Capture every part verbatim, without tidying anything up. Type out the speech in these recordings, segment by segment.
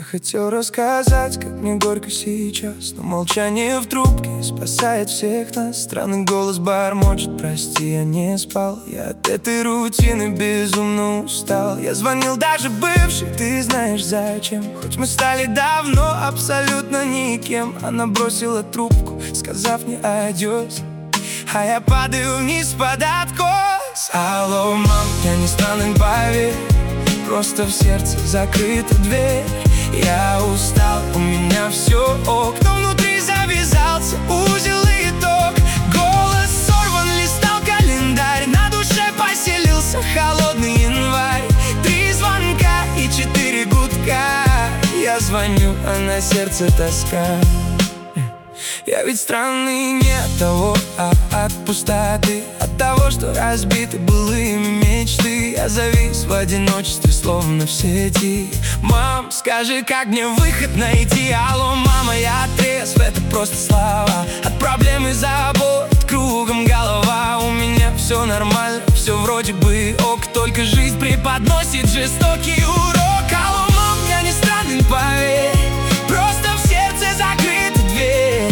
хотел рассказать, как мне горько сейчас, но молчание в трубке спасает всех нас. Странный голос бормочет: прости, я не спал. Я от этой рутины безумно устал. Я звонил даже бывшей, ты знаешь зачем. Хоть мы стали давно абсолютно никем. Она бросила трубку, сказав мне адьос, а я падаю вниз под откос. Алло, мам, я не странный, поверь, просто в сердце закрыта дверь. Я устал, у меня все ок, но внутри завязался узел и итог. Голос сорван, листал календарь, на душе поселился холодный январь. Три звонка и четыре гудка. Я звоню, а на сердце тоска. Я ведь странный не от того, а от пустоты, от того, что разбиты былыми мечты. Я завис в одиночестве, словно в сети. Мам, скажи, как мне выход найти? Алло, мама, я трезв, это просто слова. От проблем и забот кругом голова. У меня все нормально, все вроде бы ок, только жизнь преподносит жестокий урок. Алло, мам, я не странный, поверь, просто в сердце закрыта дверь.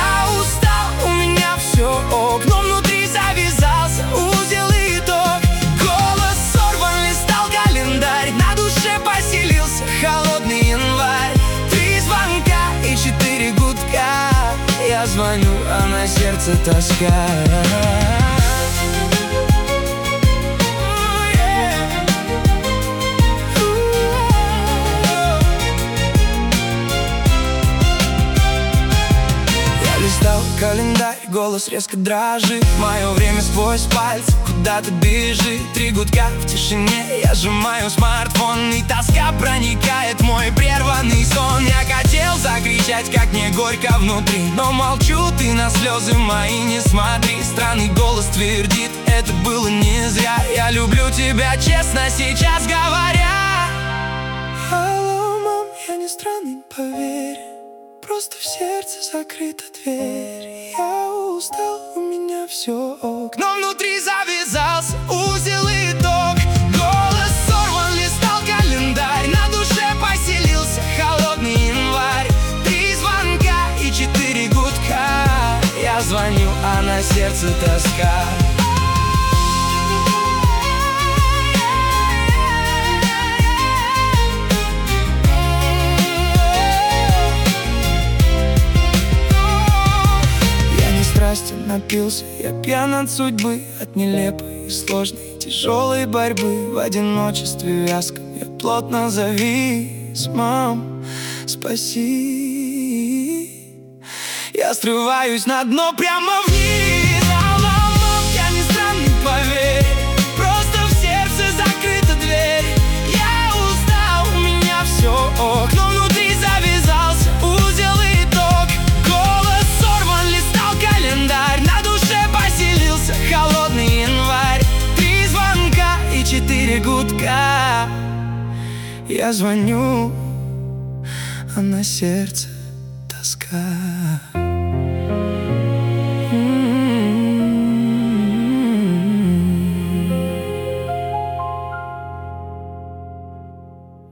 Ок, но внутри завязался узел и итог. Голос сорван, листал календарь, на душе поселился холодный январь. Три звонка и четыре гудка. Я звоню, а на сердце тоска. Календарь, голос резко дрожит, мое время сквозь пальцы куда-то бежит. Три гудка в тишине, я сжимаю смартфон, и тоска проникает в мой прерванный сон. Я хотел закричать, как мне горько внутри, но молчу, ты на слезы мои не смотри. Странный голос твердит: это было не зря. Я люблю тебя, честно сейчас говоря. Алло, мам, я не странный, поверь, просто в сердце закрыта дверь. Я устал, у меня все ок, но внутри завязался узел и итог. Голос сорван, листал календарь, на душе поселился холодный январь. Три звонка и четыре гудка. Я звоню, а на сердце тоска. Напился, я пьян от судьбы, от нелепой и сложной, тяжелой борьбы. В одиночестве вязком я плотно завис. Мам, спаси. Я срываюсь на дно прямо вниз. Алло, мам, я не странный, поверь, просто в сердце закрыта дверь. Я устал, у меня все ок, но внутри завязался узел и итог. Голос сорван, листал календарь, на душе поселился холодный январь. Три звонка и четыре гудка. Я звоню, а на сердце тоска.